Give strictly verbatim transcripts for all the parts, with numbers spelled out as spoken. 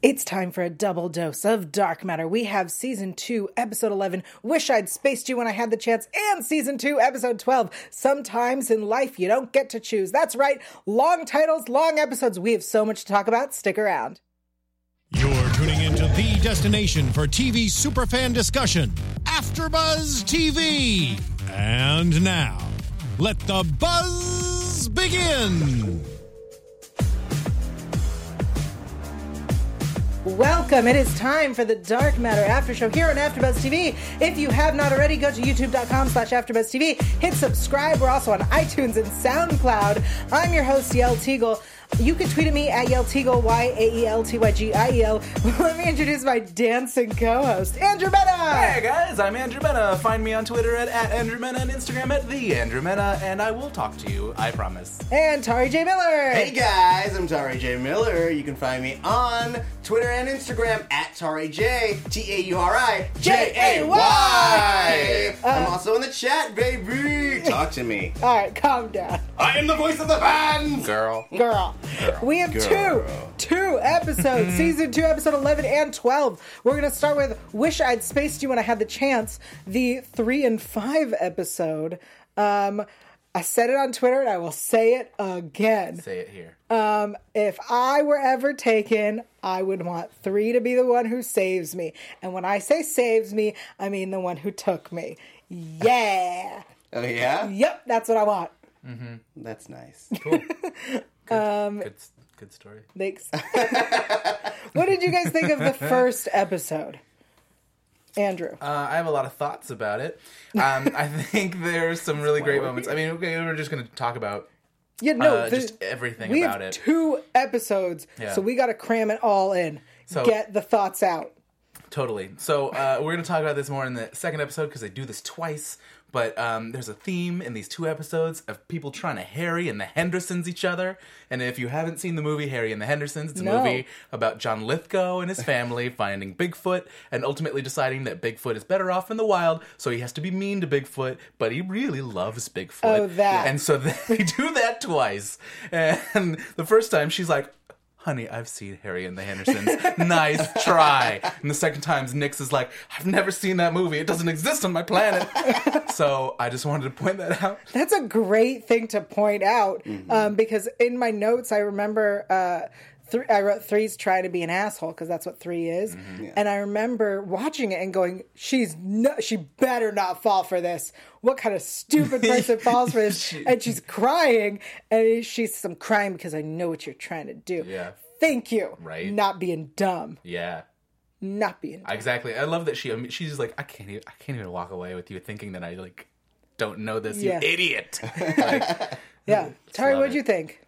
It's time for a double dose of Dark Matter. We have Season two, Episode eleven, Wish I'd Spaced You When I Had the Chance, and Season two, Episode twelve, Sometimes in Life You Don't Get to Choose. That's right, long titles, long episodes. We have so much to talk about. Stick around. You're tuning into the destination for T V superfan discussion, AfterBuzz T V. And now, let the buzz begin. Welcome. It is time for the Dark Matter After Show here on AfterBuzz T V. If you have not already, go to youtube.com slash AfterBuzz TV. Hit subscribe. We're also on iTunes and SoundCloud. I'm your host, Yael Teagle. You can tweet at me at Yael Teagle, Y A E L T Y G I E L. Let me introduce my dancing co-host, Andrew Mena. Hey guys, I'm Andrew Mena. Find me on Twitter at, at Andrew Mena and Instagram at the Andrew Mena, and I will talk to you, I promise. And Tari J. Miller. Hey guys, I'm Tari J. Miller. You can find me on Twitter and Instagram at Tari J, T A U R I J A Y. I'm also in the chat, baby. Talk to me. All right, calm down. I am the voice of the fans. Girl. Girl. Girl. We have Girl. two, two episodes, season two, episode eleven and twelve. We're going to start with Wish I'd Spaced You When I Had the Chance, the three and five episode. Um, I said it on Twitter and I will say it again. Say it here. Um, if I were ever taken, I would want three to be the one who saves me. And when I say saves me, I mean the one who took me. Yeah. Oh yeah? Yep, that's what I want. Mm-hmm. That's nice. Cool. Good, Um, good, good story. Thanks. What did you guys think of the first episode? Andrew. Uh, I have a lot of thoughts about it. Um, I think there's some really great moments. I mean, okay, we're just going to talk about Yeah, no, uh, the, just everything we about have it. two episodes, Yeah. so we got to cram it all in. So- Get the thoughts out. Totally. So uh, we're going to talk about this more in the second episode because they do this twice. But um, there's a theme in these two episodes of people trying to Harry and the Hendersons each other. And if you haven't seen the movie Harry and the Hendersons, it's a No. movie about John Lithgow and his family finding Bigfoot and ultimately deciding that Bigfoot is better off in the wild, so he has to be mean to Bigfoot, but he really loves Bigfoot. Oh, that. And so they do that twice. And the first time she's like, honey, I've seen Harry and the Hendersons. Nice try. And the second time, Nix is like, I've never seen that movie. It doesn't exist on my planet. So I just wanted to point that out. That's a great thing to point out, Mm-hmm. um, because in my notes I remember uh, th- I wrote three's trying to be an asshole because that's what three is, Mm-hmm. Yeah. and I remember watching it and going, "She's no, she better not fall for this. What kind of stupid person falls for this?" And she's crying, and she's "I'm crying because I know what you're trying to do." Yeah. Thank you. Right. Not being dumb. Yeah. Not being dumb. Exactly. I love that she, I mean, she's just like, I can't even, I can't even walk away with you thinking that I, like, don't know this, Yeah. you idiot. Like, Yeah. Tari, love what'd it. you think?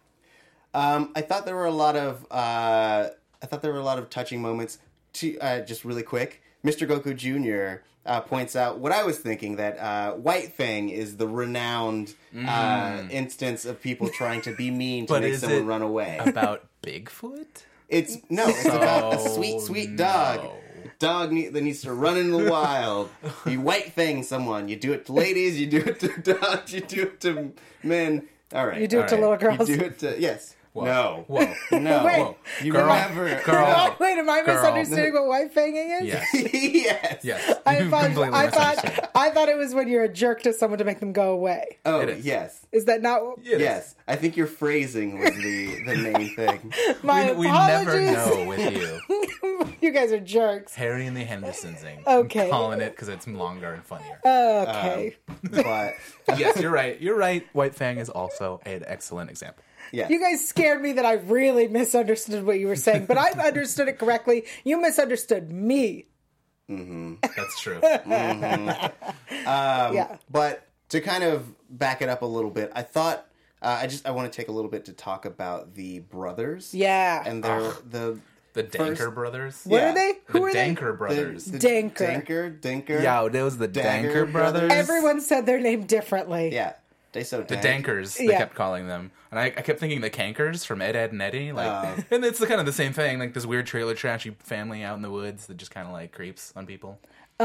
Um, I thought there were a lot of uh, I thought there were a lot of touching moments. To uh, just really quick, Mister Goku Junior Uh, points out what I was thinking, that uh, White Fang is the renowned uh, instance of people trying to be mean to But make is someone it run away. about Bigfoot? It's no, it's about a sweet, So, sweet dog. no. Dog need, that needs to run in the wild. You White Fang someone. You do it to ladies. You do it to dogs. You do it to men. All right. You do it All to right. little girls. You do it to yes. Whoa. No. Whoa. No. Wait. Whoa. You Girl. never. Girl. Oh, wait, am I Girl. misunderstanding what white fanging is? Yes. yes. Yes. I You thought, completely I misunderstood. thought I thought it was when you're a jerk to someone to make them go away. Oh It is. yes. Is that not? It is. Yes. I think your phrasing was the the main thing. My We, we never apologies. know with you. You guys are jerks. Harry and the Hendersonsing. Okay. I'm calling it because it's longer and funnier. Okay. But Yes, you're right. You're right. White Fang is also an excellent example. yeah. You guys scared me that I really misunderstood what you were saying, but I understood it correctly. You misunderstood me. That's true. Um, Yeah. But to kind of back it up a little bit, I thought uh, I just I want to take a little bit to talk about the brothers. Yeah. And their the The Danker First- brothers. What yeah. are they? The Who are they? Danker brothers. The, the Danker. Danker. Danker. Yeah, there was the Dagger Danker brothers. brothers. Everyone said their name differently. Yeah. They so The dank. Dankers, they Yeah. kept calling them. And I, I kept thinking the Cankers from Ed, Ed, and Eddie. Like, Oh. and it's the, kind of the same thing. Like this weird trailer trashy family out in the woods that just kind of like creeps on people.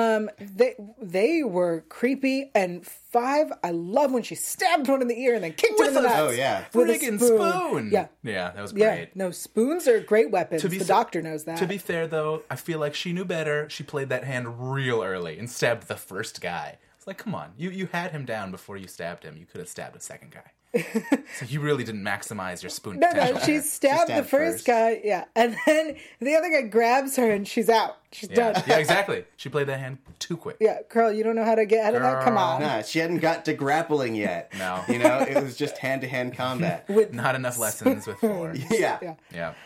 They they were creepy. And Five, I love when she stabbed one in the ear and then kicked him in the With a- nuts. Oh, yeah. With a Friggin' spoon. spoon. Yeah. Yeah, that was Yeah, great. no, spoons are great weapons. To be the fa- doctor knows that. To be fair, though, I feel like she knew better. She played that hand real early and stabbed the first guy. It's like, come on. You, you had him down before you stabbed him. You could have stabbed a second guy. So you really didn't maximize your spoon No, potential. no, she there. stabbed, stabbed the first, first. guy, yeah. And then the other guy grabs her and she's out. She's Yeah. done. yeah, exactly. She played that hand too quick. Yeah, Carl, you don't know how to get out of that? Come Girl. on. Nah, she hadn't got to grappling yet. No. You know, it was just hand-to-hand combat. With Not enough lessons with four. yeah. Yeah.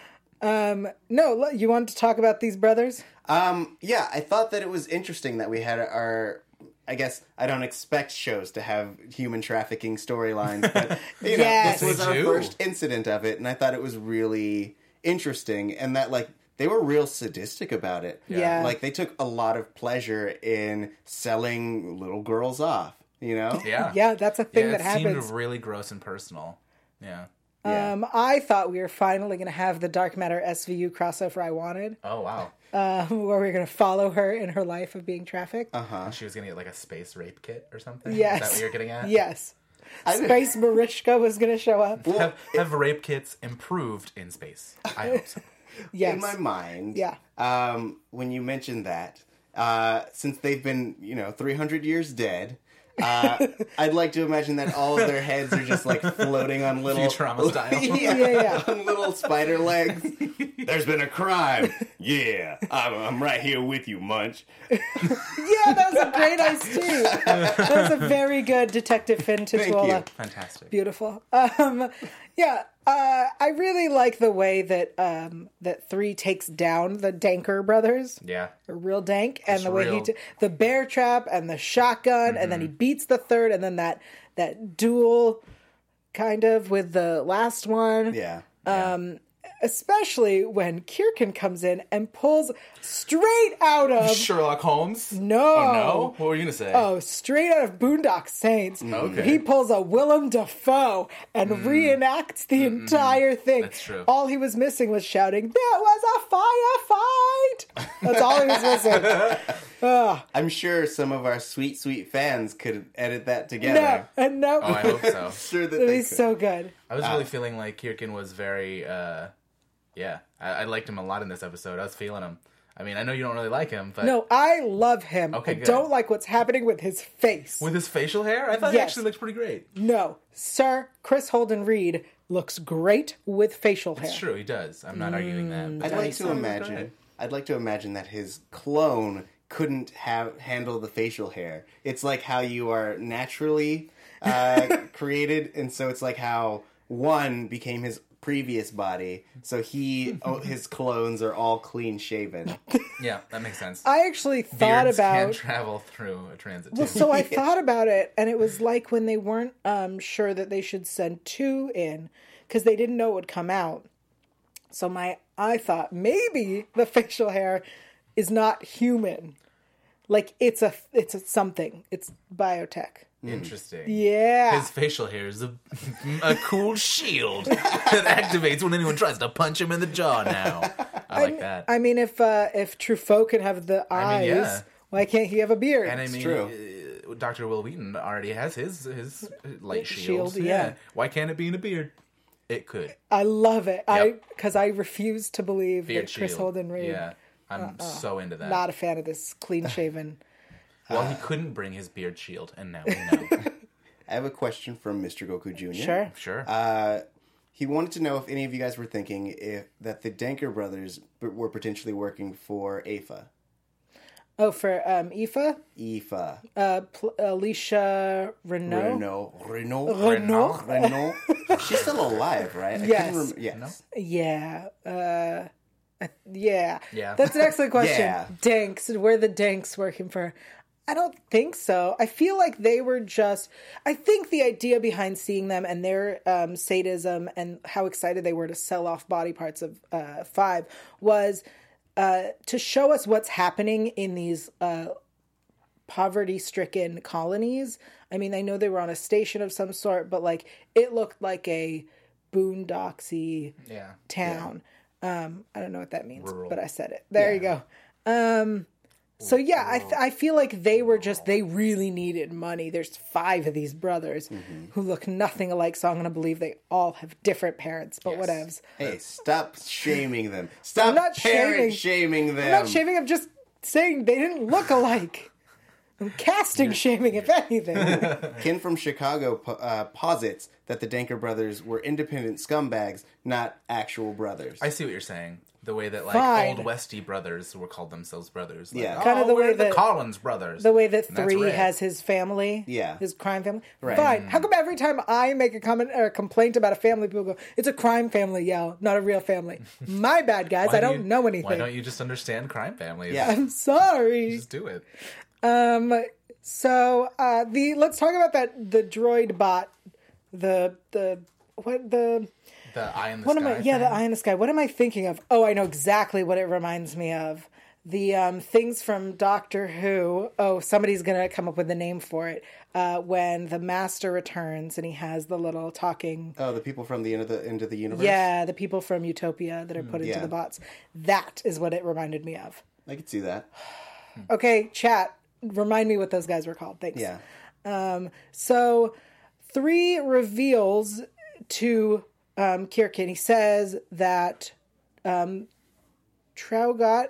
Yeah. No, look, you want to talk about these brothers? Um, yeah, I thought that it was interesting that we had our... I guess I don't expect shows to have human trafficking storylines, but you know, Yes. this was They our do. first incident of it, and I thought it was really interesting, and that like they were real sadistic about it. Yeah. Like they took a lot of pleasure in selling little girls off. You know, Yeah. Yeah, that's a thing Yeah, that it happens. seemed really gross and personal. Yeah. Yeah. Um, I thought we were finally going to have the Dark Matter S V U crossover I wanted, Oh, wow. uh, where we are going to follow her in her life of being trafficked. Uh-huh. She was going to get like a space rape kit or something? Yes. Is that what you're getting at? Yes. Space Marishka was going to show up. Have, have rape kits improved in space? I hope so. Yes. In my mind, Yeah. Um, when you mentioned that, uh, since they've been, you know, three hundred years dead, uh, I'd like to imagine that all of their heads are just like floating on little Futurama style. yeah, Yeah, yeah. on little spider legs. There's been a crime. Yeah, I'm, I'm right here with you, Munch. Yeah, that was a great ice too. That was a very good Detective Finn Thank Tutuola. you. Fantastic. Beautiful. Um, yeah, uh, I really like the way that um, that three takes down the Danker brothers. Yeah. Are real dank, and Just the way he real. t- the bear trap and the shotgun, and then he beats the third, and then that that duel, kind of with the last one. Yeah. Especially when Kirkin comes in and pulls straight out of Sherlock Holmes? No. Oh, no? What were you going to say? Oh, straight out of Boondock Saints. Okay. He pulls a Willem Dafoe and reenacts the entire thing. That's true. All he was missing was shouting, "There was a firefight!" That's all he was missing. I'm sure some of our sweet, sweet fans could edit that together. No, and no. Oh, I hope so. Sure that It they was could. so good. I was really feeling like Kirkin was very, uh, yeah, I, I liked him a lot in this episode. I was feeling him. I mean, I know you don't really like him, but No, I love him. Okay, I good. don't like what's happening with his face. with his facial hair, I thought he Yes. actually looked pretty great. No, sir, Chris Holden Reed looks great with facial hair. It's true, he does. I'm not arguing that. But I'd yeah, like he to sounded imagine. great. I'd like to imagine that his clone couldn't have handle the facial hair. It's like how you are naturally uh, created, and so it's like how one became his previous body. So he, oh, his clones are all clean shaven. Yeah, that makes sense. I actually thought Beards can about travel through a transit Well, tube. so I thought about it, and it was like when they weren't um, sure that they should send two in because they didn't know it would come out. So my, I thought maybe the facial hair is not human, like it's a, it's a something. It's biotech. Interesting. Yeah, His facial hair is a, a cool shield that activates when anyone tries to punch him in the jaw now. I like that. I mean, if uh, if Truffaut can have the eyes, mean, yeah. why can't he have a beard? And I mean, true. uh, Doctor Will Wheaton already has his his light shield. Shield, yeah. Why can't it be in a beard? It could. I love it. I Yep. because I refuse to believe Beard that Chris shield. Holden Reed. Yeah, I'm so into that. Not a fan of this clean shaven. well, he couldn't bring his beard shield, and now we know. I have a question from Mister Goku Junior Sure. Sure. Uh, he wanted to know if any of you guys were thinking if that the Danker brothers b- were potentially working for A F A. Oh, for um, Aoife, E F A. uh, Pl- Alicia Renault. Renault. Renault. Renault. Renault. She's still alive, right? I Yes. couldn't rem- yes. Yeah. Uh, uh, yeah. Yeah. That's an excellent question. Yeah. Danks. Were the Danks working for? I don't think so. I feel like they were just. I think the idea behind seeing them and their um, sadism and how excited they were to sell off body parts of uh, Five was uh, to show us what's happening in these uh, poverty-stricken colonies I mean, I know they were on a station of some sort, but like it looked like a boondocksy Yeah. town. Um, I don't know what that means, Rural. but I said it. There you go. Um, so yeah, I th- I feel like they were just they really needed money. There's five of these brothers Mm-hmm. who look nothing alike, so I'm gonna believe they all have different parents. But Yes. whatevs. Hey, stop shaming them. Stop I'm not parent shaming. shaming them. I'm not shaming. I'm just saying they didn't look alike. I'm casting shaming, if anything. Ken from Chicago po- uh, posits that the Danker brothers were independent scumbags, not actual brothers. I see what you're saying. The way that like Fine. old Westy brothers were called themselves brothers. Like, Yeah. oh, Kind of the we're way the that- Collins brothers. The way that And that's Three red. has his family, Yeah. his crime family. Right. Fine. How come every time I make a comment or a complaint about a family, people go, "It's a crime family, yo, not a real family." My bad, guys. Why I do don't you- know anything. Why don't you just understand crime families? Yeah. I'm sorry. Just do it. Um. So uh, the let's talk about that the droid bot, the the what the The eye in the what sky. am I? Yeah, thing. the eye in the sky. What am I thinking of? Oh, I know exactly what it reminds me of. The um, things from Doctor Who. Oh, somebody's gonna come up with a name for it. Uh, when the Master returns and he has the little talking. oh, the people from the end of the end of the universe. Yeah, the people from Utopia that are put into yeah. the bots. That is what it reminded me of. I could see that. Okay, chat. Remind me what those guys were called. Thanks. Yeah. Um, so Three reveals to um, Kirkin, he says that um, Traugot,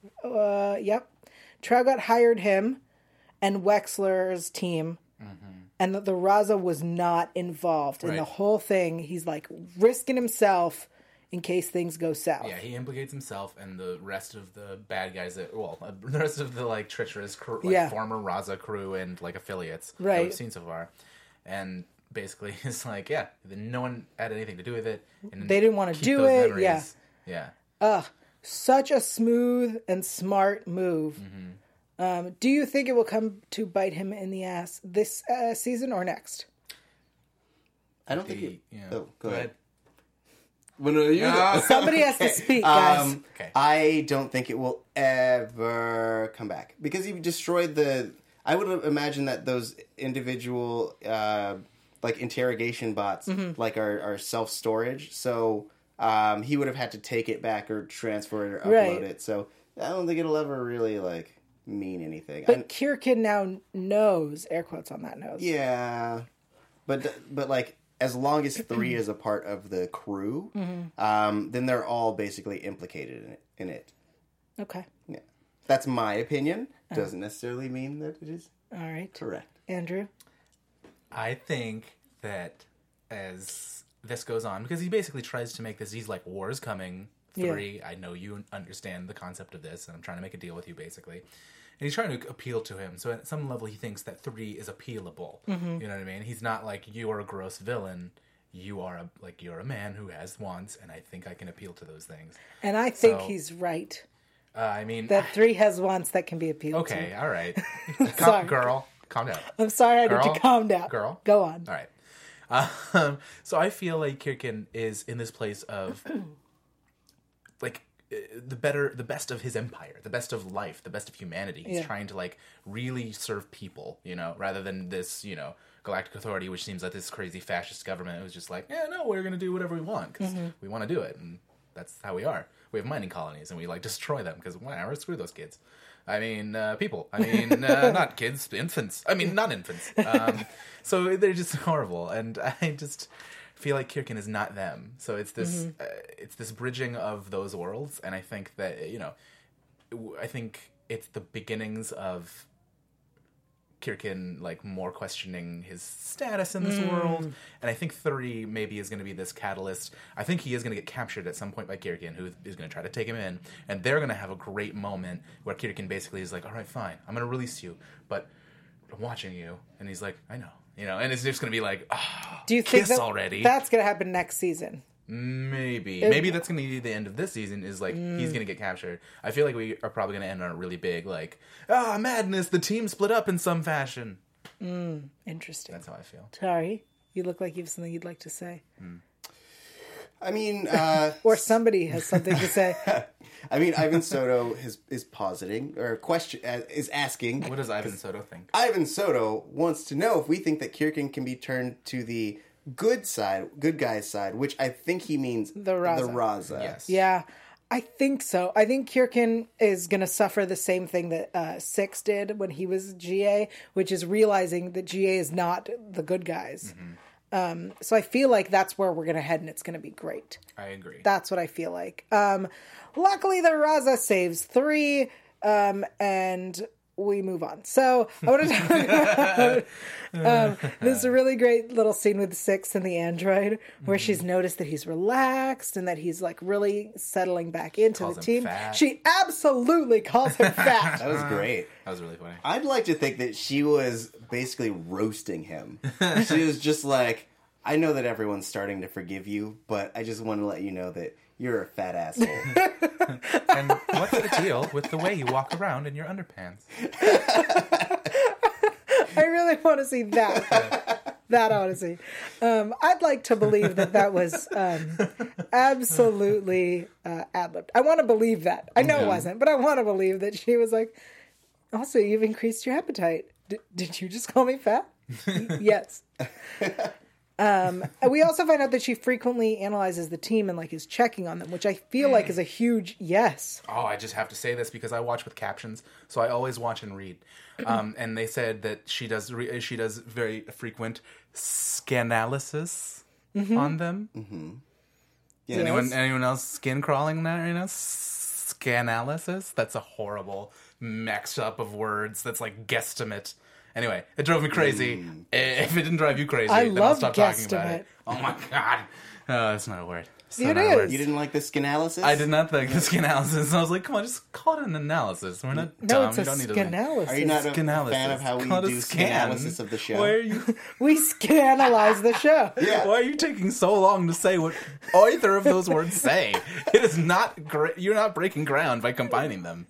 uh, yep, Traugot hired him and Wexler's team, and that the Raza was not involved in Right. the whole thing. He's like risking himself in case things go south. Yeah, he implicates himself and the rest of the bad guys that, well, uh, the rest of the, like, treacherous crew, like, Yeah. former Raza crew and, like, affiliates that Right. we've seen so far. And basically, it's like, yeah, no one had anything to do with it. And They didn't wanna keep do those it, memories. yeah. Yeah. Ugh, such a smooth and smart move. Um, do you think it will come to bite him in the ass this uh, season or next? I don't think. The, It, you know, oh, go ahead. Well, no, you go. Somebody has to speak, guys. Um, Okay. I don't think it will ever come back because he destroyed the. I would imagine that those individual, uh, like interrogation bots, Mm-hmm. like are, are self storage. So um, he would have had to take it back or transfer it or upload Right. it. So I don't think it'll ever really like mean anything. But I- Kirkin now knows, air quotes on that knows. Yeah, but but like as long as Three is a part of the crew, Mm-hmm. um, then they're all basically implicated in it. In it. Okay. Yeah, that's my opinion. Doesn't necessarily mean that it is All right. correct. Andrew? I think that as this goes on, because he basically tries to make this, he's like, war's coming. Yeah. Three, I know you understand the concept of this, and I'm trying to make a deal with you, basically. And he's trying to appeal to him. So at some level, he thinks that Three is appealable. Mm-hmm. You know what I mean? He's not like, you are a gross villain. You are a like you're a man who has wants, and I think I can appeal to those things. And I think So- he's right. Uh, I mean, That Three has wants that can be appealed okay, to. all right, Sorry. Calm, girl, calm down. I'm sorry I need Girl? to calm down. Girl? Go on. All right. Um, so I feel like Kirkin is in this place of like uh, the better, the best of his empire, the best of life, the best of humanity. He's Yeah. trying to like really serve people, you know, rather than this, you know, galactic authority, which seems like this crazy fascist government. It was just like, yeah, no, we're going to do whatever we want because Mm-hmm. we want to do it, and that's how we are. We have mining colonies, and we like destroy them because whatever, screw those kids. I mean, uh, people. I mean, uh, not kids, infants. I mean, not infants. Um, so they're just horrible, and I just feel like Kirkin is not them. So it's this, uh, it's this bridging of those worlds, and I think that you know, I think it's the beginnings of Kirkin like more questioning his status in this world, and I think Three maybe is going to be this catalyst. I think he is going to get captured at some point by Kirkin, who is going to try to take him in, and they're going to have a great moment where Kirkin basically is like, "All right, fine, I'm going to release you, but I'm watching you," and he's like, "I know," you know, and it's just going to be like, oh, Do you think kiss that already? that's going to happen next season? Maybe. Maybe that's going to be the end of this season, is like, he's going to get captured. I feel like we are probably going to end on a really big, like, ah, madness, the team split up in some fashion. Interesting. That's how I feel. Sorry. You look like you have something you'd like to say. I mean, uh, Or somebody has something to say. I mean, Ivan Soto is is positing or question uh, is asking. What does Ivan Soto think? Ivan Soto wants to know if we think that Kirkin can be turned to the good side, good guy's side, which I think he means The Raza. The Raza. Yes. Yeah, I think so. I think Kirkin is going to suffer the same thing that uh, Six did when he was G A, which is realizing that G A is not the good guys. Mm-hmm. Um, so I feel like that's where we're going to head, and it's going to be great. I agree. That's what I feel like. Um, luckily, the Raza saves three, um, and we move on. So I want to talk about um, this really great little scene with Six and the android, where mm-hmm. she's noticed that he's relaxed and that he's like really settling back into calls the him team. fat. She absolutely calls him fat. That was great. That was really funny. I'd like to think that she was basically roasting him. She was just like, I know that everyone's starting to forgive you, but I just want to let you know that you're a fat asshole. And what's the deal with the way you walk around in your underpants? I really want to see that. That I want to see. Um, I'd like to believe that that was um, absolutely uh, ad-libbed. I want to believe that. I know it wasn't, but I want to believe that she was like, also, you've increased your appetite. D- did you just call me fat? Yes. Um, we also find out that she frequently analyzes the team and like is checking on them, which I feel like is a huge yes. Oh, I just have to say this because I watch with captions, so I always watch and read. Um, and they said that she does re- she does very frequent scanalysis mm-hmm. on them. Mm-hmm. Yeah. Anyone anyone else skin crawling there? You know, scanalysis. That's a horrible mix up of words. That's like guesstimate. Anyway, it drove me crazy. Mm. If it didn't drive you crazy, I then love I'll stop talking about guesstimate. it. Oh my god. Uh, that's not a word. It's It not a is. word. You didn't like the skinalysis? I did not think the skinalysis. I was like, come on, just call it an analysis. We're not No, dumb. it's you a don't need to scanalysis. Are you not a Skinalysis. fan of how we Call it a do scan. skinalysis of the show? Why are you We scanalyze the show. Yeah. Why are you taking so long to say what either of those words say? It is not great. You're not breaking ground by combining them.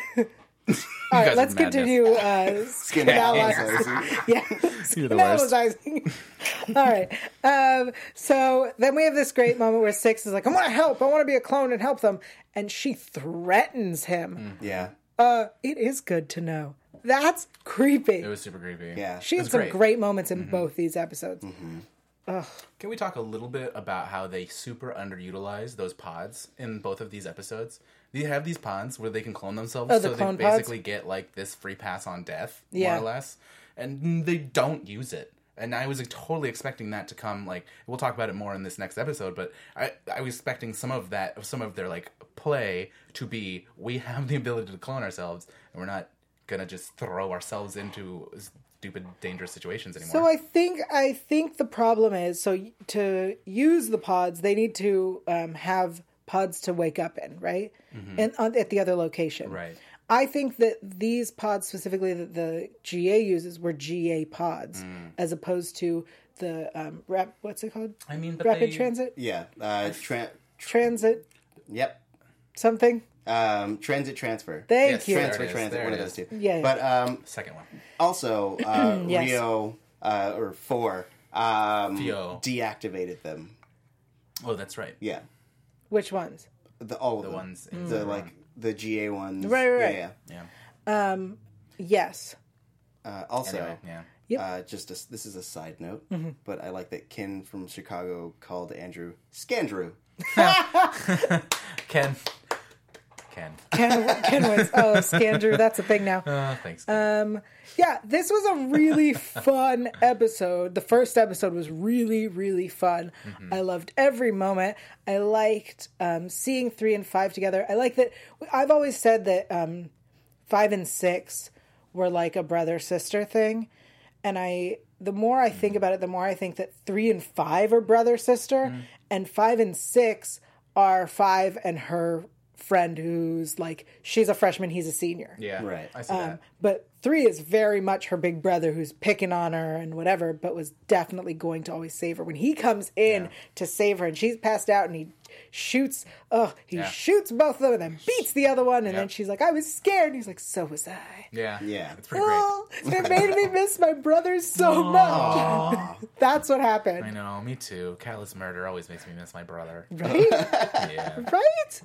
All right, guys let's are madness. continue. Uh, Skinalysis. yeah, You're the worst. scandalizing. All right. Um, so then we have this great moment where Six is like, I want to help. I want to be a clone and help them. And she threatens him. Yeah. Uh, it is good to know. That's creepy. It was super creepy. Yeah. she it had was some great. great, moments in Mm-hmm. both these episodes. Can we talk a little bit about how they super underutilize those pods in both of these episodes? They have these pods where they can clone themselves, Oh, the so clone they pods? basically get like this free pass on death, Yeah. more or less. And they don't use it. And I was like, totally expecting that to come. Like, we'll talk about it more in this next episode, but I, I was expecting some of that, some of their like play to be, we have the ability to clone ourselves, and we're not gonna just throw ourselves into stupid, dangerous situations anymore. So I think I think the problem is, so to use the pods, they need to um, have pods to wake up in, right? Mm-hmm. And on, at the other location. Right. I think that these pods specifically that the G A uses were G A pods, Mm. as opposed to the um, rap. What's it called? I mean, but Rapid they- transit, Yeah. Uh, tra- transit, yep. something. Um, transit transfer. Thank Yes, you. there Transfer it is, transit. there One it of those is. two. Yeah, yeah. But um, Second one. also, uh, Yes. Rio uh, or four um, Theo. deactivated them. Oh, that's right. Yeah. Which ones? The all of The them. ones in the the like room. the G A ones. Right, right, right. Yeah. Yeah. Yes. yeah. Uh, also, Anyway, yeah. Yep. uh, just a, this is a side note, but I like that Ken from Chicago called Andrew Scandrew. Ken. Ken. Ken, Ken wins. Oh, Scandrew, that's a thing now. Uh, thanks. Ken. Yeah, this was a really fun episode. The first episode was really, really fun. I loved every moment. I liked um, seeing three and five together. I like that. I've always said that um, five and six were like a brother-sister thing. And I, the more I think about it, the more I think that three and five are brother-sister. And five and six are five and her friend who's like, she's a freshman, he's a senior. Yeah, Right. I see Um, that. but three is very much her big brother who's picking on her and whatever, but was definitely going to always save her. When he comes in Yeah. to save her and she's passed out and he shoots, oh, he Yeah. shoots both of them and then beats the other one. And Yeah. then she's like, I was scared. And he's like, so was I. Yeah, Yeah. it's pretty great. Oh, it made me miss my brother so much. That's what happened. I know, me too. Callous murder always makes me miss my brother. Right? Yeah. Right?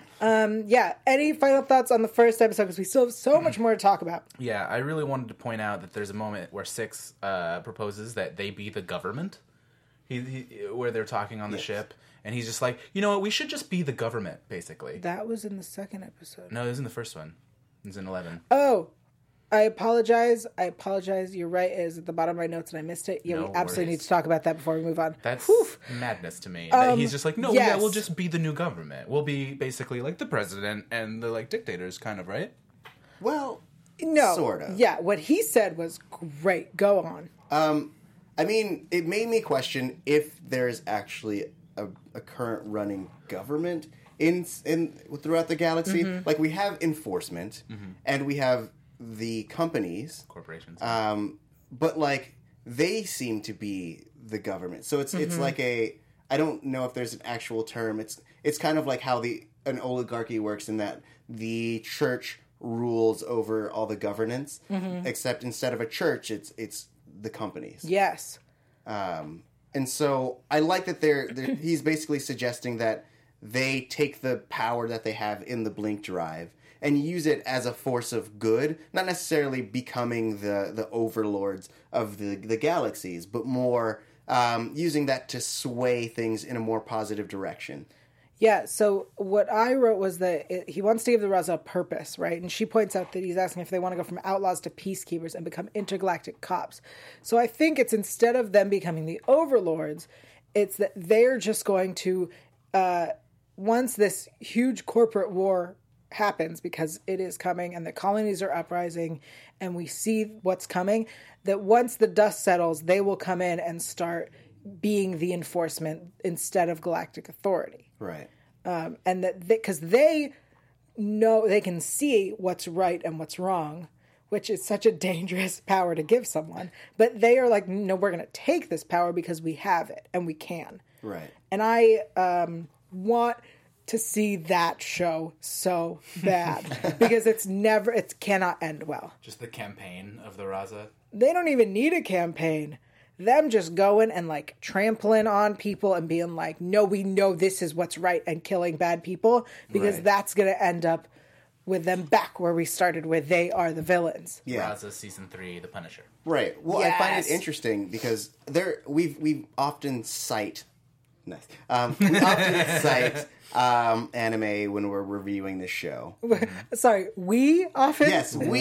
Um, yeah. Any final thoughts on the first episode? Because we still have so much more to talk about. Yeah, I really wanted to point out that there's a moment where Six uh, proposes that they be the government. He, he where they're talking on the Yes. ship, and he's just like, you know what, we should just be the government, basically. That was in the second episode. No, it was in the first one. It was in eleven. Oh, I apologize. I apologize. You're right. It is at the bottom of my notes and I missed it. Yeah, No we absolutely worries. need to talk about that before we move on. That's Whew. madness to me. that he's just like, no, yeah, yes. we'll just be the new government. We'll be basically like the president and the like dictators, kind of, right? Well, No. Sort of. Yeah, what he said was great. Go on. Um, I mean, it made me question if there's actually a, a current running government in in throughout the galaxy. Mm-hmm. Like we have enforcement, and we have the companies, Corporations. um, but like they seem to be the government. So it's Mm-hmm. it's like a I don't know if there's an actual term. It's it's kind of like how the an oligarchy works in that the church rules over all the governance, Mm-hmm. except instead of a church, it's it's the companies. Yes. Um, and so I like that they're, they're he's basically suggesting that they take the power that they have in the Blink Drive and use it as a force of good, not necessarily becoming the, the overlords of the, the galaxies, but more um, using that to sway things in a more positive direction. Yeah, so what I wrote was that it, he wants to give the Raza a purpose, right? And she points out that he's asking if they want to go from outlaws to peacekeepers and become intergalactic cops. So I think it's instead of them becoming the overlords, it's that they're just going to, uh, once this huge corporate war happens, because it is coming and the colonies are uprising and we see what's coming, that once the dust settles, they will come in and start being the enforcement instead of galactic authority. Right. Um, and that because they know, they can see what's right and what's wrong, which is such a dangerous power to give someone. But they are like, no, we're going to take this power because we have it and we can. Right. And I um, want to see that show so bad because it's never, it cannot end well. Just the campaign of the Raza. They don't even need a campaign. Them just going and like trampling on people and being like, no, we know this is what's right, and killing bad people, because Right. that's going to end up with them back where we started, where they are the villains. Yeah. Raza season three, The Punisher. Right. Well, I find Yes. it interesting because there we've we often cite nice. Um, we often cite um, anime when we're reviewing this show. Sorry, we often. Yes, we,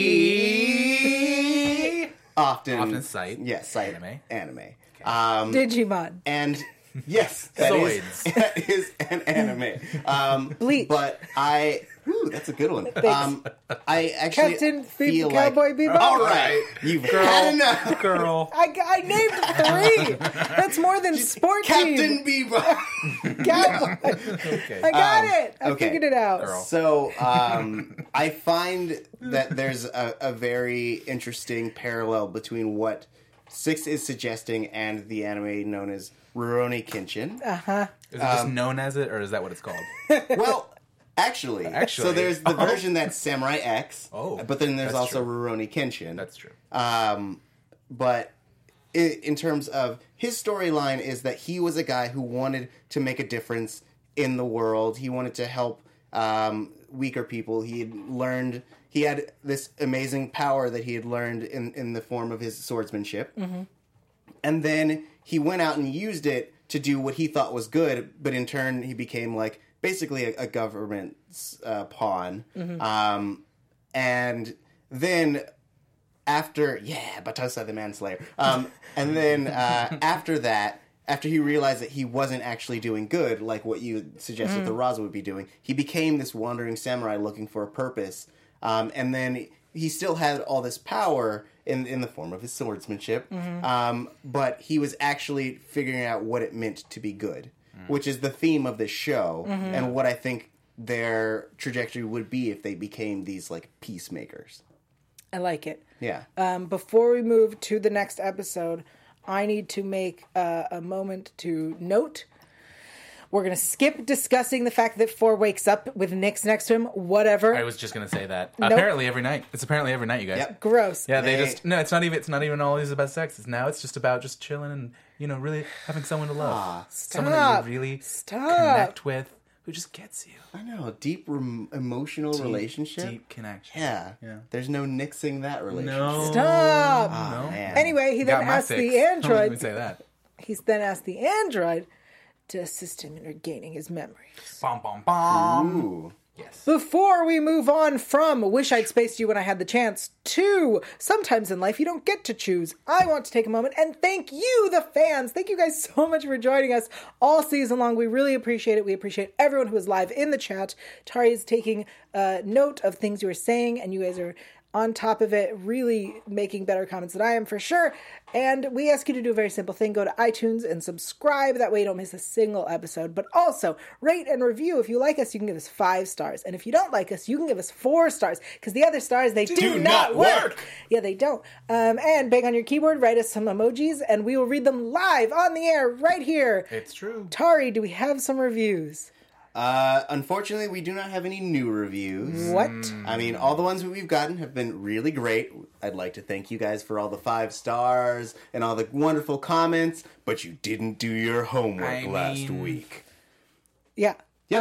We often often cite yes cite anime. anime. Um, Digimon. and yes, that is, Zoids. that is an anime. Um, Bleach. But I, ooh, that's a good one. Um, I actually Captain feel Be- like, Cowboy Bebop. all right, you've had enough. Girl. I, I named three. That's more than sport Captain team. Bebop. Cowboy. Okay. I got Um, it. I okay. figured it out. Girl. So um, I find that there's a, a very interesting parallel between what Six is suggesting and the anime known as Rurouni Kenshin. Uh-huh. Is it just known as it, or is that what it's called? Well, actually, Actually. so there's the Oh. version that's Samurai X, Oh, but then there's that's also true. Rurouni Kenshin. That's true. Um, but i in terms of his storyline is that he was a guy who wanted to make a difference in the world. He wanted to help um, weaker people. He had learned, he had this amazing power that he had learned in, in the form of his swordsmanship. Mm-hmm. And then he went out and used it to do what he thought was good, but in turn he became like basically a, a government uh, pawn. Mm-hmm. Um, and then after, yeah, Batosa the Manslayer. Um, and then uh, after that, after he realized that he wasn't actually doing good, like what you suggested Mm. the Raza would be doing, he became this wandering samurai looking for a purpose. Um, and then he still had all this power in in the form of his swordsmanship, Mm-hmm. um, but he was actually figuring out what it meant to be good, which is the theme of this show, Mm-hmm. and what I think their trajectory would be if they became these like peacemakers. I like it. Yeah. Um, before we move to the next episode, I need to make uh, a moment to note. We're going to skip discussing the fact that Four wakes up with Nyx next to him. Whatever. I was just gonna say that. Nope. Apparently every night. It's apparently every night, you guys. Yep. Gross. Yeah, they They- just no. It's not even. It's not even always about sex. It's now. It's just about just chilling and you know really having someone to love, Ah, someone that stop. you really Stop. connect with, who just gets you. I know, a deep rem- emotional Deep, relationship. deep connection. Yeah. Yeah. There's no nixing that relationship. No. Stop. Oh, No. man. Anyway, he Got then my asks fix. the Let me android. say that. He's then asked the android to assist him in regaining his memories. Bom bom bom. Ooh. Yes. Before we move on from Wish I'd Spaced You When I Had the Chance to Sometimes in Life You Don't Get to Choose, I want to take a moment and thank you, the fans. Thank you guys so much for joining us all season long. We really appreciate it. We appreciate everyone who is live in the chat. Tari is taking uh, note of things you are saying, and you guys are on top of it, really making better comments than I am for sure. And we ask you to do a very simple thing. Go to iTunes and subscribe. That way you don't miss a single episode. But also, rate and review. If you like us, you can give us five stars. And if you don't like us, you can give us four stars. Because the other stars, they do, Do not not work. work. Yeah, they don't. Um, and bang on your keyboard, write us some emojis, and we will read them live on the air right here. It's true. Tari, do we have some reviews? Uh, unfortunately, we do not have any new reviews. What? I mean, all the ones that we've gotten have been really great. I'd like to thank you guys for all the five stars and all the wonderful comments, but you didn't do your homework I last mean- week. Yeah.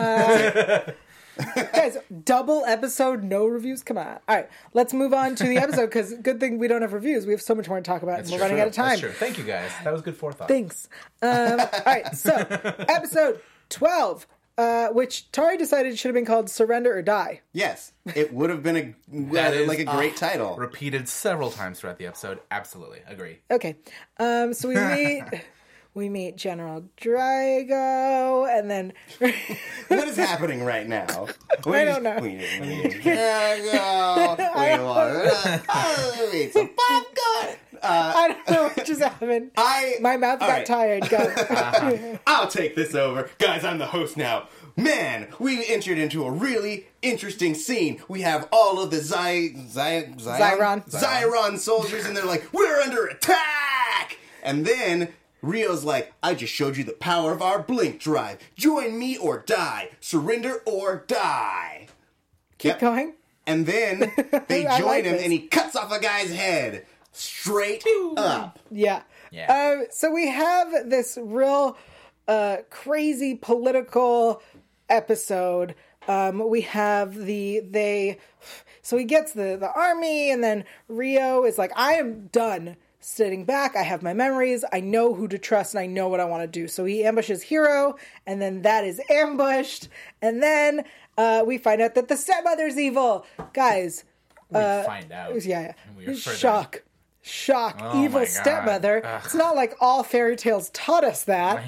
Yeah. Guys, double episode, no reviews? Come on. All right, let's move on to the episode, because good thing we don't have reviews. We have so much more to talk about, and we're True. running out of time. That's true. Thank you guys. That was good forethought. Thanks. Um, all right, so episode twelve, uh, which Tari decided should have been called Surrender or Die. Yes, it would have been a That is like a great uh, title. Repeated several times throughout the episode. Absolutely. Agree. Okay, um, so we meet... We meet General Drago, and then... What is happening right now? We I just- don't know. We, we, Drago, we want to eat some popcorn. Uh, I don't know what just happened. I My mouth all got right. tired. Go. I'll take this over. Guys, I'm the host now. Man, we entered into a really interesting scene. We have all of the Zy... Zy... Zyron. Zyron soldiers, and they're like, we're under attack! And then Rio's like, I just showed you the power of our blink drive. Join me or die. Surrender or die. Keep Yep. going. And then they I join like him, this. and he cuts off a guy's head. Straight up. Yeah. Yeah. Um, so we have this real uh, crazy political episode. Um, we have the they. So he gets the the army, and then Rio is like, "I am done sitting back. I have my memories. I know who to trust, and I know what I want to do." So he ambushes Hero, and then that is ambushed, and then uh, we find out that the stepmother's evil, guys. We find out. Uh, Yeah, yeah. And we are further- Shock. Shock. Oh Evil my God. stepmother. Ugh. It's not like all fairy tales taught us that.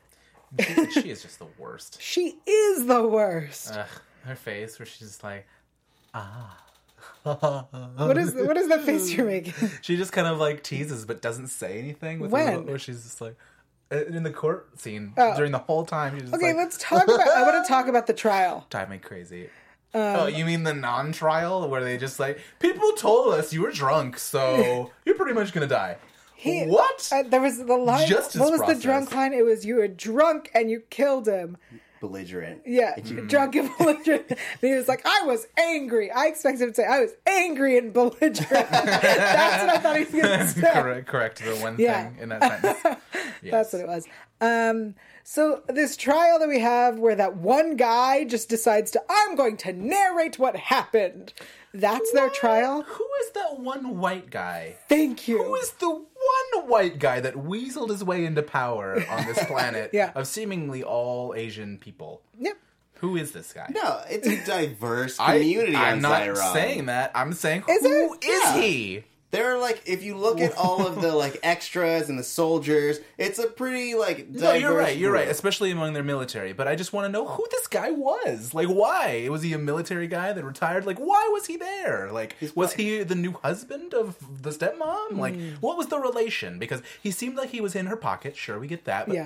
She, she is just the worst. She is the worst. Ugh, her face where she's just like, What is what is that face you're making? she just kind of like teases but doesn't say anything. With When? Her little, where she's just like, uh, in the court scene Oh. during the whole time. She's just Okay, like, let's talk about I want to talk about the trial. drive me crazy. Um, oh, you mean the non-trial where they just like, people told us you were drunk, so you're pretty much gonna die. He- What? Uh, there was the line. Justice what was process. the drunk line? It was, you were drunk and you killed him. Belligerent. Yeah, drunk and belligerent. And he was like, I was angry. I expected him to say, I was angry and belligerent. That's what I thought he was going to say. correct, correct the one Yeah. thing in that sentence. Yes. That's what it was. Um, so this trial that we have where that one guy just decides to, I'm going to narrate what happened. That's their trial? Who is that one white guy? Thank you. Who is the one white guy that weaseled his way into power on this planet Yeah. of seemingly all Asian people? Yep. Who is this guy? No, it's a diverse I- community I'm on not Zyron. saying that. I'm saying, Is who it? is Yeah. he? There are like, if you look at all of the like extras and the soldiers, it's a pretty like diverse No, you're right. You're right. group. Especially among their military. But I just want to know who this guy was. Like, why was he a military guy that retired? Like, why was he there? Like, was he the new husband of the stepmom? Like, Hmm. what was the relation? Because he seemed like he was in her pocket. Sure, we get that. But Yeah. who is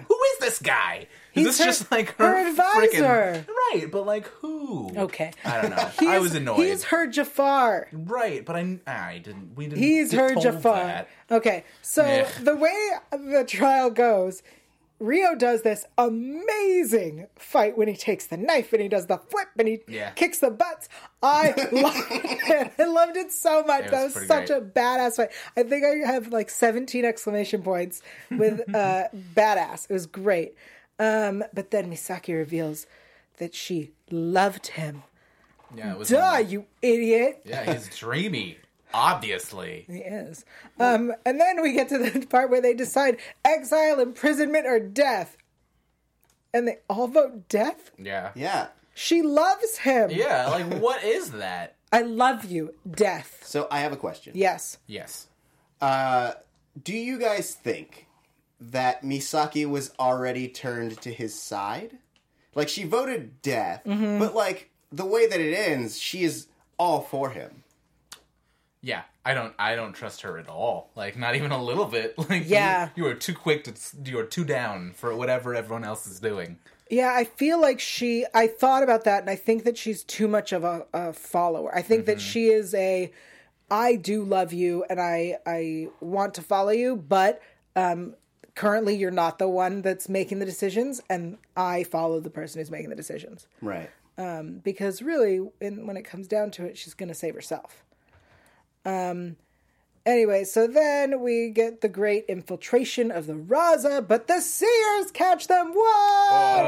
this guy? He's Is this her- just like her, her advisor. frickin- right, but like who? Okay. I don't know. He I is- was annoyed. He's her Jafar. Right, but I, I didn't. We didn't. He's get her told Jafar. that. Okay, so Yeah. the way the trial goes, Rio does this amazing fight when he takes the knife and he does the flip and he Yeah. kicks the butts. I loved it. I loved it so much. It that was was pretty such great. a badass fight. I think I have like seventeen exclamation points with uh, badass. It was great. Um, but then Misaki reveals that she loved him. Yeah, it was. Duh, you idiot. Yeah, he's dreamy. Obviously. He is. Um, and then we get to the part where they decide exile, imprisonment, or death. And they all vote death? Yeah. Yeah. She loves him. Yeah, like what is that? I love you. Death. So I have a question. Yes. Yes. Uh, do you guys think that Misaki was already turned to his side? Like, she voted death, Mm-hmm. but, like, the way that it ends, she is all for him. Yeah, I don't. I don't trust her at all. Like, not even a little bit. Like, Yeah. you, you are too quick to. You are too down for whatever everyone else is doing. Yeah, I feel like she... I thought about that, and I think that she's too much of a, a follower. I think Mm-hmm. that she is a... I do love you, and I, I want to follow you, but... Um, currently, you're not the one that's making the decisions, and I follow the person who's making the decisions. Right. Because really, in, when it comes down to it, she's going to save herself. Um. Anyway, so then we get the great infiltration of the Raza, but the Seers catch them. What?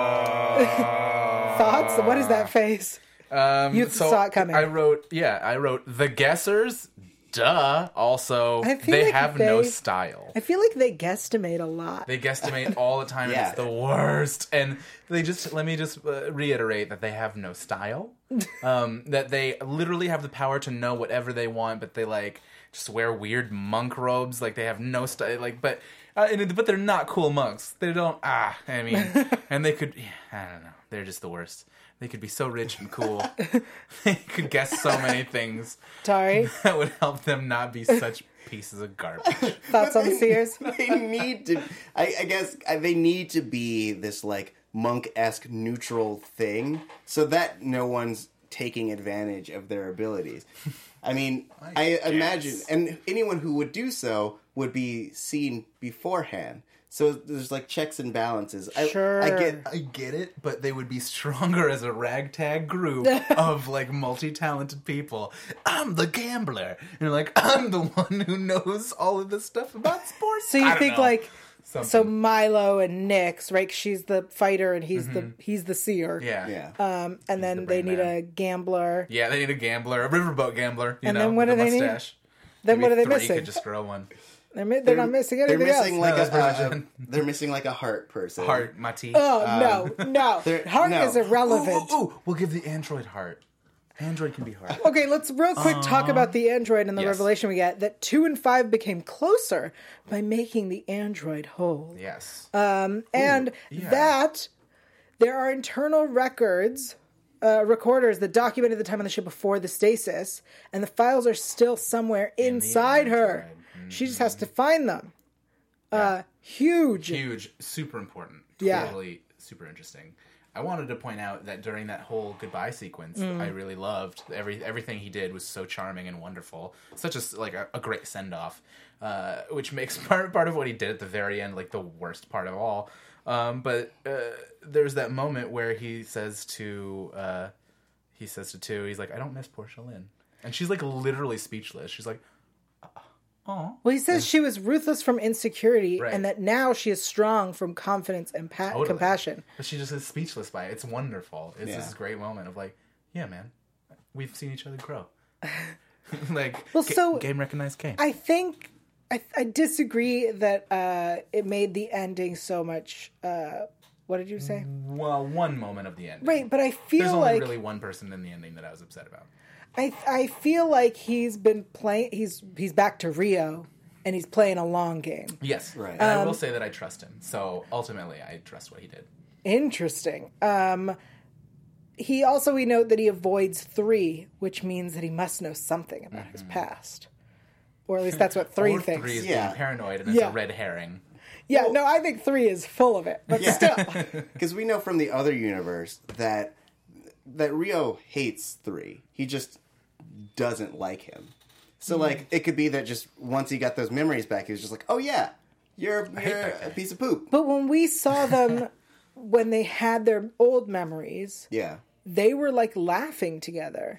Thoughts? What is that face? Um, You so saw it coming. I wrote. Yeah, I wrote the guessers. Duh. Also, I feel they like have they- no style. I feel like they guesstimate a lot. They guesstimate all the time, Yeah. and it's the worst. And they just let me just uh, reiterate that they have no style. Um, that they literally have the power to know whatever they want, but they like just wear weird monk robes. Like they have no style. Like, but uh, and, but they're not cool monks. They don't. Ah, I mean, and they could. Yeah, I don't know. They're just the worst. They could be so rich and cool. They could guess so many things Tari, that would help them not be such pieces of garbage. thoughts on the Seers? They need to, I, I guess, uh, they need to be this, like, monk-esque neutral thing so that no one's taking advantage of their abilities. I mean, I, I imagine, guess. and anyone who would do so would be seen beforehand. So there's, like, checks and balances. I, Sure. I get, I get it, but they would be stronger as a ragtag group of like multi-talented people. I'm the gambler, and you're like, I'm the one who knows all of this stuff about sports. So I you don't think know. like Something. so Milo and Nyx, right? She's the fighter and he's the he's the seer. yeah, yeah. Um, and then the they brain need man. a gambler. yeah, they need a gambler, a riverboat gambler. You And know, then what with do a they need? mustache. Then what are Maybe they three missing? Could just grow one. They're, mi- they're not missing They're anything missing else. like No, a, that's uh, pretty much they're missing like a heart person. Heart, Mati. Oh no, no. they're- Heart no. is irrelevant. Ooh, ooh, ooh, we'll give the android heart. Android can be heart. Okay, let's real quick talk about the android and the Yes. revelation we get that two and five became closer by making the android whole. Yes. And yeah. that there are internal records, uh, recorders that documented the time on the ship before the stasis, and the files are still somewhere inside her. android. She just has to find them. Uh, huge. Huge, super important. Yeah. Totally super interesting. I wanted to point out that during that whole goodbye sequence, Mm. I really loved every everything he did was so charming and wonderful. Such a s- like a, a great send off, uh, which makes part part of what he did at the very end like the worst part of all. Um, but uh, there's that moment where he says to uh, he says to two, he's like, "I don't miss Portia Lynn," and she's like literally speechless. She's like, "Oh." Well, he says she was ruthless from insecurity, Right. and that now she is strong from confidence and pa- Totally. compassion. But she just is speechless by it. It's wonderful. It's Yeah. this great moment of like, yeah, man, we've seen each other grow. like, Well, ga- so- game recognized game. I think I, I disagree that uh, it made the ending so much. Uh, what did you say? well, one moment of the ending. Right, but I There's feel only like really one person in the ending that I was upset about. I I feel like he's been playing. He's he's back to Rio, and he's playing a long game. Yes, Right. And I Um, will say that I trust him. So ultimately, I trust what he did. Interesting. Um, he also we note that he avoids three, which means that he must know something about his past, or at least that's what three or thinks. three is Yeah. being paranoid, and it's Yeah. a red herring. Yeah, no, I think three is full of it, but still. Because we know from the other universe that that Rio hates three. He just doesn't like him. So, like, it could be that just once he got those memories back, he was just like, oh, yeah, you're, you're a piece of poop. But when we saw them, when they had their old memories, Yeah. they were, like, laughing together.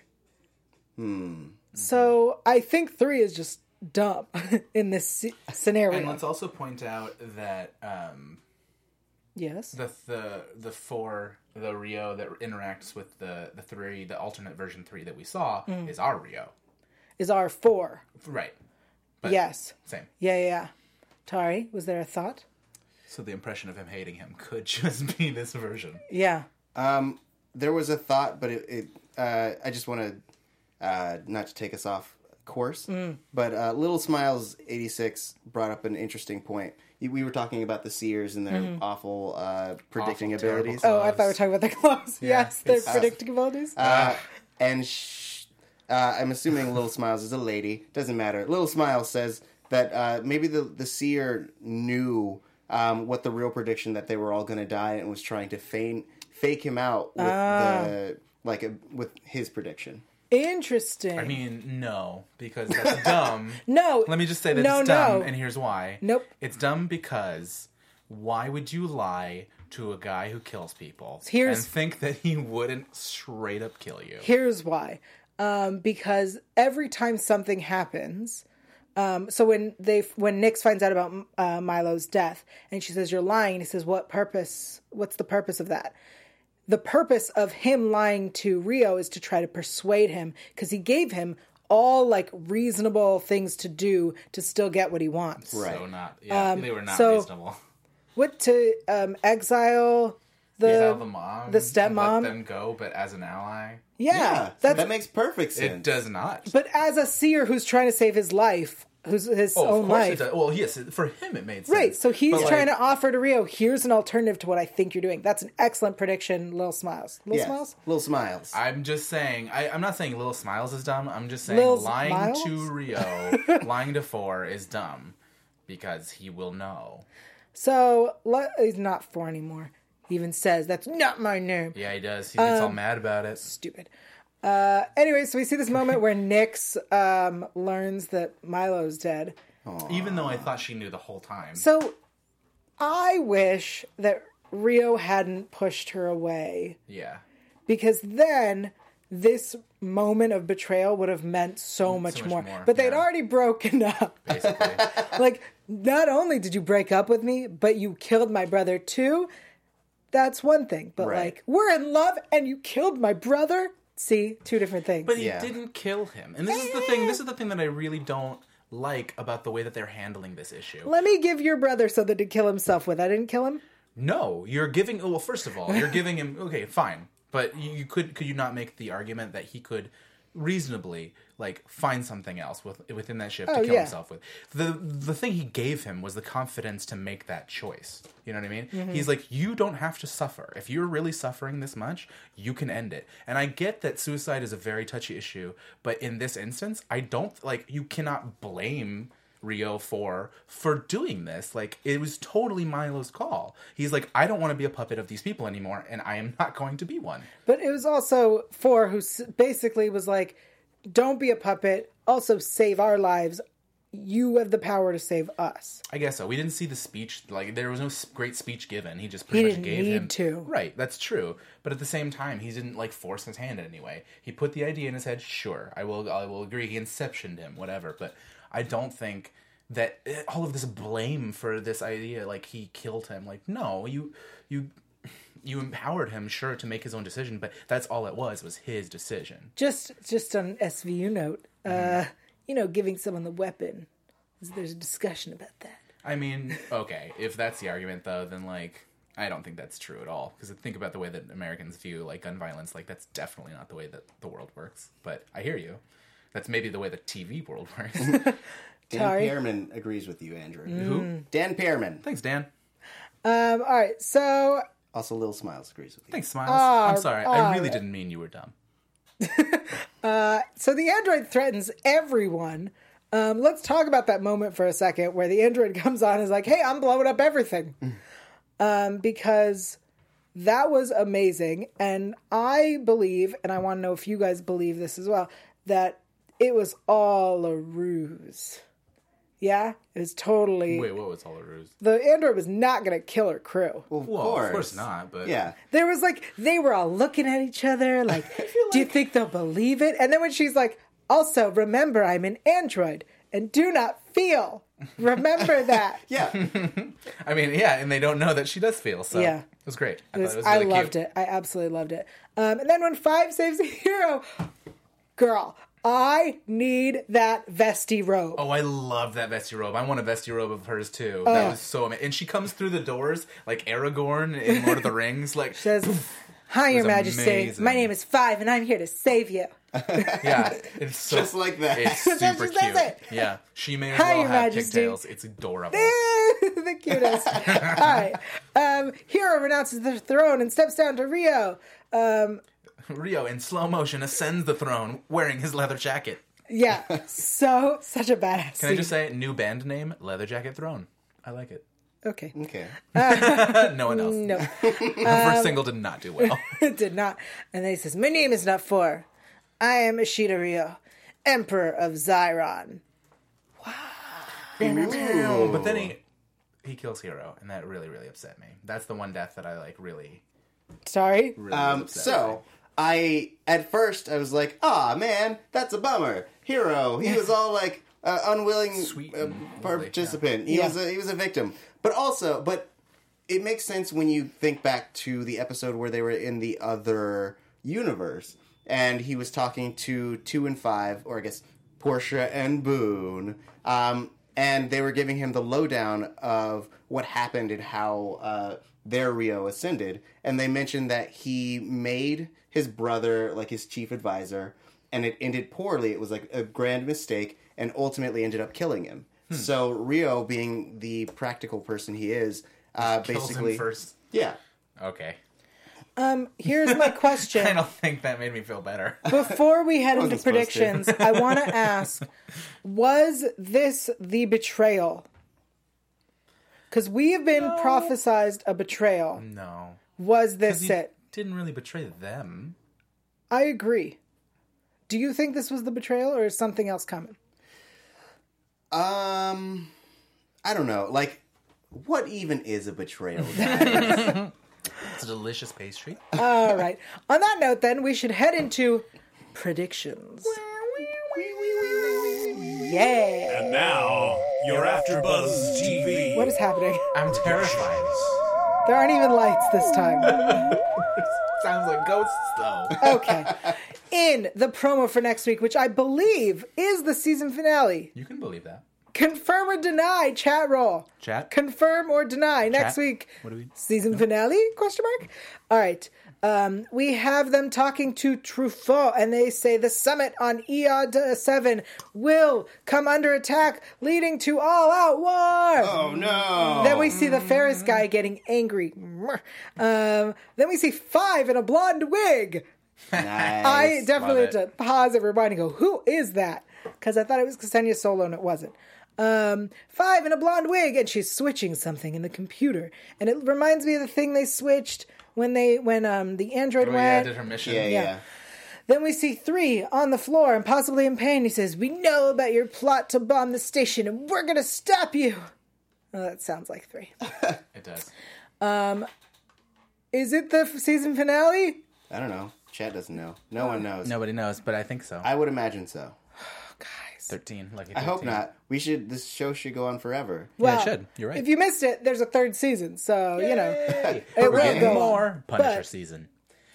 Hmm. So I think three is just dumb in this c- scenario. And let's also point out that um, yes. the the the four, the Rio that interacts with the the three, the alternate version three that we saw Mm. is our Rio, Is our four. right? But Yes. same. Yeah, yeah, yeah. Tari, was there a thought? So the impression of him hating him could just be this version. Yeah. Um, there was a thought, but it, it uh, I just want to, uh, not to take us off course, but uh, Little Smiles eighty-six brought up an interesting point. We were talking about the Seers and their awful uh, predicting Awful, terrible abilities. Oh, I thought we were talking about their clothes. yes, their it's- predicting abilities. Uh, and sh- uh, I'm assuming Little Smiles is a lady. Doesn't matter. Little Smiles says that uh, maybe the, the seer knew um, what the real prediction that they were all going to die and was trying to feign, fake him out with the like a, with his prediction. Interesting. I mean, no, because that's dumb. no. Let me just say that no, it's dumb, no. and here's why. Nope. It's dumb because why would you lie to a guy who kills people Here's- and think that he wouldn't straight up kill you? Here's why. Um, because every time something happens, um, so when they when Nyx finds out about uh, Milo's death, and she says, "You're lying," and he says, "What purpose? What's the purpose of that?" The purpose of him lying to Rio is to try to persuade him, because he gave him all like reasonable things to do to still get what he wants. Right. So not, yeah, Um, they were not so- reasonable. What to um, exile the Tell the mom, the and stepmom? let them go, but as an ally, yeah, Yeah, that's that makes perfect sense. it does not. but as a seer who's trying to save his life, who's his Oh, own of course life. it does. Well, yes, for him it made sense. Right, so he's But, like, trying to offer to Rio, here's an alternative to what I think you're doing. That's an excellent prediction, Little Smiles. Little Yes. Smiles? Little Smiles. I'm just saying. I, I'm not saying Little Smiles is dumb. I'm just saying Lil lying Smiles? to Rio, lying to Four is dumb because he will know. So, le- he's not four anymore. He even says, that's not my name. Yeah, he does. He gets Um, all mad about it. Stupid. Uh, anyway, so we see this moment where Nyx um, learns that Milo's dead. Even though I thought she knew the whole time. So, I wish that Rio hadn't pushed her away, Yeah. because then this moment of betrayal would have meant so much, much more. more, But they'd yeah. already broken up. Basically. Like, not only did you break up with me, but you killed my brother too. That's one thing. But Right. like, we're in love and you killed my brother. See, two different things. But he Yeah. didn't kill him. And this is the thing. This is the thing that I really don't like about the way that they're handling this issue. Let me give your brother something to kill himself with. I didn't kill him. No, you're giving. Well, first of all, you're giving him. Okay, fine, but you, you could could you not make the argument that he could reasonably like find something else with, within that ship to Oh, kill yeah. himself with? The the thing he gave him was the confidence to make that choice. You know what I mean? Mm-hmm. He's like, you don't have to suffer. If you're really suffering this much, you can end it. And I get that suicide is a very touchy issue, but in this instance, I don't like. You cannot blame Rio for for doing this. Like, it was totally Milo's call. He's like, I don't want to be a puppet of these people anymore, and I am not going to be one. But it was also Four who s- basically was like, don't be a puppet. Also save our lives. You have the power to save us. I guess so. We didn't see the speech. Like, there was no s- great speech given. He just He pretty much didn't gave need him to. Right, that's true. But at the same time, he didn't like force his hand in any way. He put the idea in his head. Sure, I will. I will agree. He inceptioned him, whatever. But I don't think that eh, all of this blame for this idea, like he killed him. Like, no, you, you, you empowered him, sure, to make his own decision. But that's all it was. Was his decision. Just just on S V U note, uh, you know, giving someone the weapon. There's a discussion about that. I mean, okay, if that's the argument, though, then, like, I don't think that's true at all. Because think about the way that Americans view, like, gun violence. Like, that's definitely not the way that the world works. But I hear you. That's maybe the way the T V world works. Dan Sorry. Pearman agrees with you, Andrew. Who? Dan Pearman. Thanks, Dan. Um, all right, so Also, Little Smiles agrees with you. Thanks, Smiles. I'm sorry. I really didn't mean you were dumb. so the android threatens everyone. Um, let's talk about that moment for a second where the android comes on and is like, hey, I'm blowing up everything. um, because that was amazing. And I believe, and I want to know if you guys believe this as well, that it was all a ruse. Yeah? It was totally... Wait, what was all the ruse? The android was not going to kill her crew. Well, of Well, course. of course not, but... Yeah. There was like, they were all looking at each other like, do you think they'll believe it? And then when she's like, also, remember, I'm an android and do not feel. Remember that. Yeah. I mean, yeah, and they don't know that she does feel, so Yeah. it was great. I It was- thought it was I really loved cute. it. I absolutely loved it. Um, and then when Five saves the hero, girl, I need that vesty robe. Oh, I love that vesty robe. I want a vesty robe of hers, too. That was so amazing. And she comes through the doors like Aragorn in Lord of the Rings. Like, Says, hi, Your was Majesty. amazing. My name is Five, and I'm here to save you. yeah, it's so, Just like that. It's That's how super she says cute. it. Yeah, she may as Hi, well Your have Majesty. pigtails. It's adorable. The cutest. All right. Um, hero renounces the throne and steps down to Rio. Um, Rio, in slow motion, ascends the throne wearing his leather jacket. yeah. So, such a badass Can I scene. just say, new band name, Leather Jacket Throne. I like it. Okay. Okay. No one else. No. The first single did not do well. It did not. And then he says, my name is not Four. I am Ishida Rio, Emperor of Zyron. Oh, but then he he kills Hero, and that really, really upset me. That's the one death that I like really, Sorry? really Um, upset so, I, at first, I was like, ah, man, that's a bummer. Hero, he was all like, uh, unwilling Sweet uh, and lovely, participant. He Yeah. was a, he was a victim. But also, but it makes sense when you think back to the episode where they were in the other universe, and he was talking to two and five, or I guess Portia and Boone, um, and they were giving him the lowdown of what happened and how uh, their Rio ascended, and they mentioned that he made his brother like his chief advisor, and it ended poorly. It was like a grand mistake, and ultimately ended up killing him. Hmm. So Rio, being the practical person he is, uh, kills basically, him first. yeah. Okay. Um, here's my I question. don't think that made me feel better. Before we head into Wasn't supposed to. predictions, I want to ask, was this the betrayal? Because we have been prophesized a betrayal. No. Was this 'Cause he it? didn't really betray them. I agree. Do you think this was the betrayal, or is something else coming? Um, I don't know. Like, what even is a betrayal, guys? It's a delicious pastry. All right. On that note, then, we should head into predictions. Yeah. And now, your AfterBuzz T V. What is happening? I'm terrified. There aren't even lights this time. Sounds like ghosts, though. Okay. In the promo for next week, which I believe is the season finale, You can believe that. confirm or deny chat roll. Chat? Confirm or deny next Chat? week. What do we- Season finale? Question mark. All right. Um, we have them talking to Truffaut, and they say the summit on E O D seven will come under attack, leading to all-out war. Oh no! Then we see the Ferris guy getting angry. Um, then we see Five in a blonde wig. Nice. I definitely had Love to pause and rewind and go, who is that? Because I thought it was Ksenia Solo, and it wasn't. Um, Five in a blonde wig, and she's switching something in the computer. And it reminds me of the thing they switched when they when um the android Oh, yeah, went. did her mission. yeah, yeah. yeah. Then we see Three on the floor and possibly in pain. He says, we know about your plot to bomb the station, and we're going to stop you. Oh, that sounds like Three. It does. Is it the f- season finale? I don't know. Chat doesn't know. No one knows. Nobody knows, but I think so. I would imagine so. Guys. thirteen. Lucky I hope thirteen. not. We should. This show should go on forever. Well, it should. You're right. If you missed it, there's a third season, so, you know. Hey, It we're will getting go on. more Punisher But- season.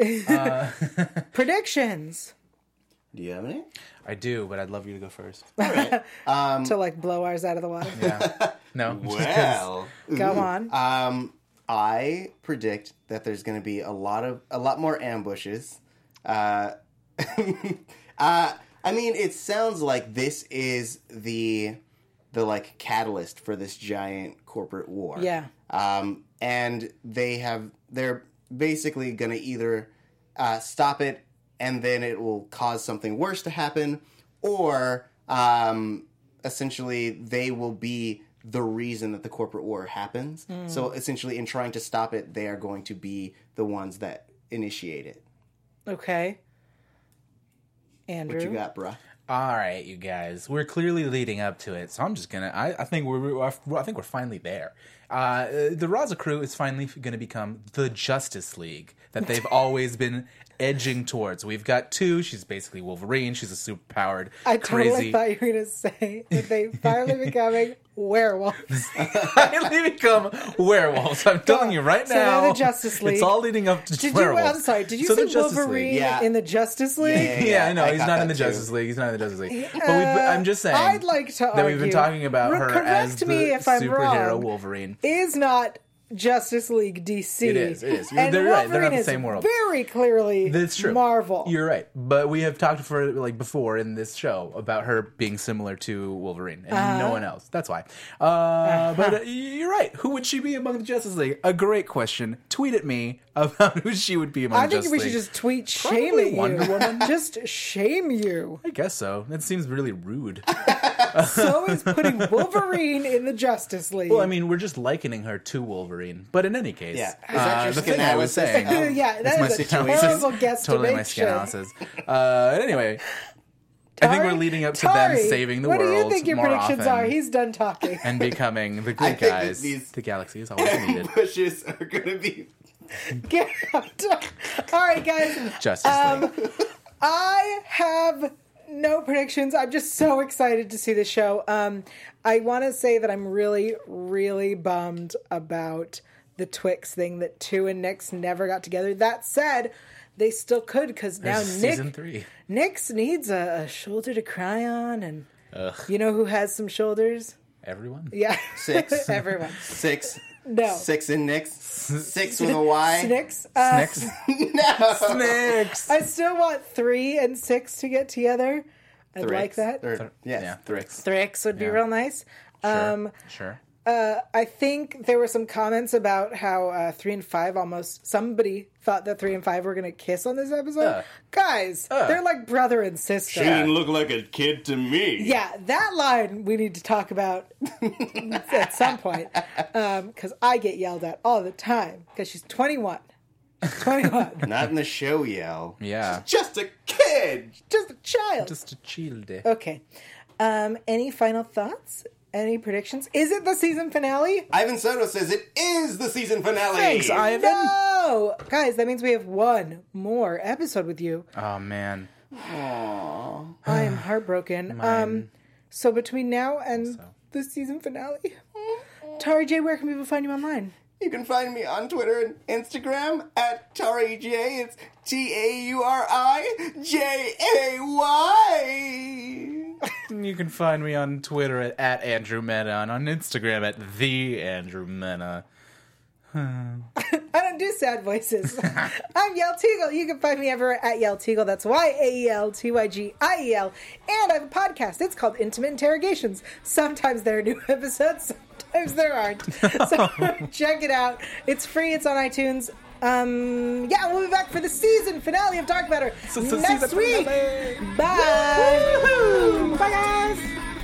Predictions. Do you have any? I do, but I'd love you to go first. to, like, blow ours out of the water. Yeah. No. Well, Go on. um, I predict that there's going to be a lot of a lot more ambushes. Uh, uh, I mean, it sounds like this is the the like catalyst for this giant corporate war. Yeah. Um, and they have they're basically going to either uh, stop it, and then it will cause something worse to happen, or um, essentially they will be the reason that the corporate war happens. Mm. So essentially, in trying to stop it, they are going to be the ones that initiate it. Okay. Andrew? What you got, bruh? All right, you guys. We're clearly leading up to it, so I'm just gonna. I, I think we're. I think we're finally there. Uh, the Raza crew is finally going to become the Justice League that they've always been edging towards. We've got two. She's basically Wolverine. She's a superpowered, I totally crazy. thought you were going to say that they finally becoming werewolves. finally become werewolves. I'm telling you right So now. they're the Justice League. It's all leading up to Did werewolves. you? I'm sorry. Did you So the say Justice Wolverine League. Yeah. in the Justice League? Yeah, yeah, Yeah, I know I he's got not in that the too. Justice League. He's not in the Justice League. but we've, Uh, I'm just saying. I'd like to that we've been argue- talking about her correct as the me if I'm superhero wrong. Wolverine. Is not Justice League D C. It is, it is. And They're right. They're not Wolverine the is same world. Very clearly That's true. Marvel. You're right, but we have talked for like before in this show about her being similar to Wolverine and Uh-huh. no one else. That's why. Uh, But uh, you're right. Who would she be among the Justice League? A great question. Tweet at me about who she would be among I the think Justice we League. should just tweet Probably shame at Wonder you. Woman. Just shame you. I guess so. That seems really rude. So is putting Wolverine in the Justice League. Well, I mean, we're just likening her to Wolverine. But in any case, Yeah. Is that uh, your the skin thing I was analysis? saying. yeah, It's my that is a skin terrible analysis. Totally my skin guesstimation. analysis. Uh, anyway, I think we're Tari- leading up to Tari, them saving the what world do you think your more predictions often are? He's done talking. and becoming the I good think that guys. these- The galaxy is always needed. Bushes are going to be... Get out. All right, guys. Justice Um, League. I have no predictions. I'm just so excited to see the show. Um, I want to say that I'm really, really bummed about the Twix thing that two and Nyx never got together. That said, they still could because now There's Nick season three. Nyx needs a, a shoulder to cry on, and Ugh. you know who has some shoulders? Everyone. Yeah, Six. everyone. Six. No. Six in Nyx. Six with a Y. Nyx. Uh, Next. No. Next. I still want three and six to get together. I'd like that. Or, yes, Yeah. Thrix. Thrix would be Yeah. real nice. Sure. Um, sure. uh, I think there were some comments about how uh, three and five almost. Somebody thought that three and five were going to kiss on this episode. Uh. Guys, Uh. they're like brother and sister. Yeah. look like a kid to me. Yeah, that line we need to talk about at some point because I get yelled at all the time because she's twenty-one. twenty-one. Not in the show, yell. Yeah. Just a kid. Just a child. Just a chill day. Okay. Um, any final thoughts? Any predictions? Is it the season finale? Ivan Soto says it is the season finale. Thanks, Ivan. No! Guys, that means we have one more episode with you. Oh man. Aww. I am heartbroken. Um, so between now and the season finale, Tari J, where can people find you online? You can find me on Twitter and Instagram at Tari J. It's T A U R I J A Y. You can find me on Twitter at, at Andrew Mena and on Instagram at the Andrew Mena. I don't do sad voices. I'm Yel Teagle. You can find me everywhere at Yel Teagle. That's Y A E L T Y G I E L. And I have a podcast. It's called Intimate Interrogations. Sometimes there are new episodes, sometimes there aren't. So check it out. It's free. It's on iTunes. Um, yeah, we'll be back for the season finale of Dark Matter So- so next season week. finale. Bye. Bye, guys.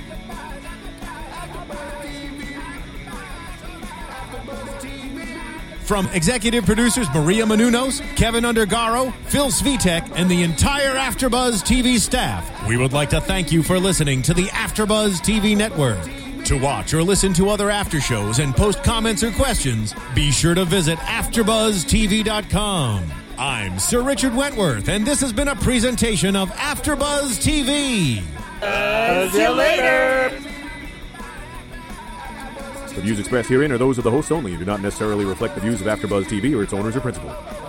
From executive producers Maria Menounos, Kevin Undergaro, Phil Svitek, and the entire AfterBuzz T V staff, we would like to thank you for listening to the AfterBuzz T V network. To watch or listen to other after shows and post comments or questions, be sure to visit after buzz T V dot com. I'm Sir Richard Wentworth, and this has been a presentation of AfterBuzz T V. See you later. The views expressed herein are those of the hosts only and do not necessarily reflect the views of AfterBuzz T V or its owners or principals.